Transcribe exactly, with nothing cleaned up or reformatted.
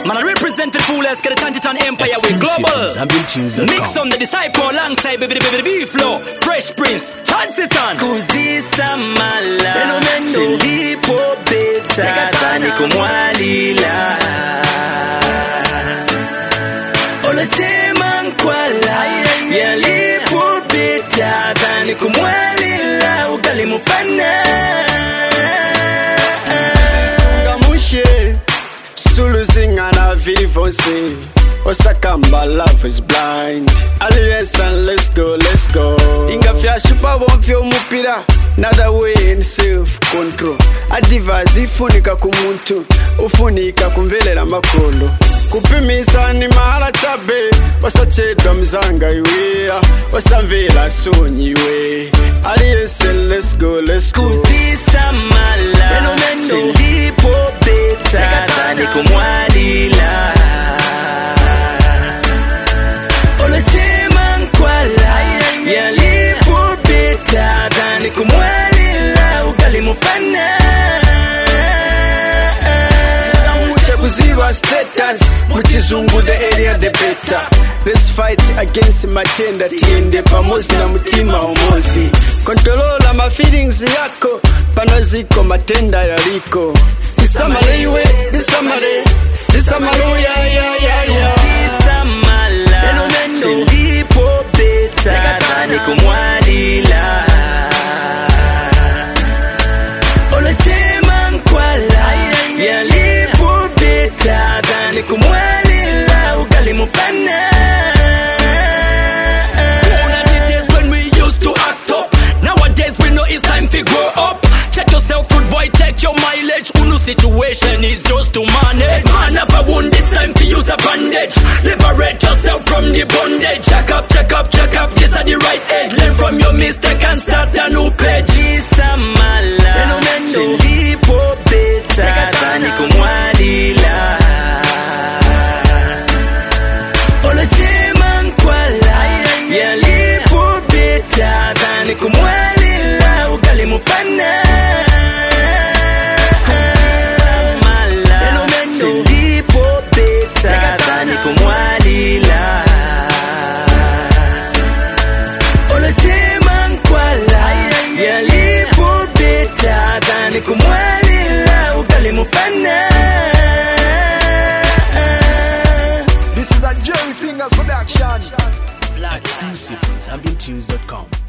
Man, I represent the fullest, get a Tantitan Empire with global. Mix on the disciple alongside baby baby baby flow. Fresh Prince, Tantitan. Kuzisa mala Chilipo beta Zani kumwalila Ola chema nkwala Yalipo beta Zani kumwalila Ugali mufana Gamushe Sulu zingana vivonsi Osakamba love is blind Alliance and let's go, let's go Inga fya shupa wonfyo mupira Another way in self-control Advice ifunika kumuntu Ufunika kumvelela makolo Kupimisa ni mahala chabe Wasachedwa mzanga iwea Wasamvela sonyiwe Alliance let's go, let's go Kuzisa mala Chilipo beta Zani kumwalila Ola chema nkwala Yalipo beta Zani kumwalila Ugali mufana Samushe kuziba status Muchizungu the area the better Let's fight against matenda Tiende pamozi na mutima omozi Kontrolola ma feelings yako Panoziko matenda yaliko Sisamale iwe, sisamale Sisamale ya ya ya ya Sisamala Chilipo beta Zani kumwalila Ola chema nkwala Yalipo beta Zani kumwalila Ugali mufana When we used to act up, nowadays we know it's time to grow up. Check yourself, good boy, check your mileage. Unu situation is just to manage. Man have a wound, it's time to use a bandage. Liberate yourself from the bondage. Check up, check up, check up, this at the right edge. Learn from your mistake and start a new page. Sisamala Chilipo beta Zani kumwalila Ola chema nkwala Yalipo beta Zani kumwalila Ugali mufana Chilipo beta Zani kumwalila Ola chema nkwala Yalipo beta Zani kumwalila Ugali mufana This is a Jerry Fingers production. Exclusive from Zambian Tunes dot com.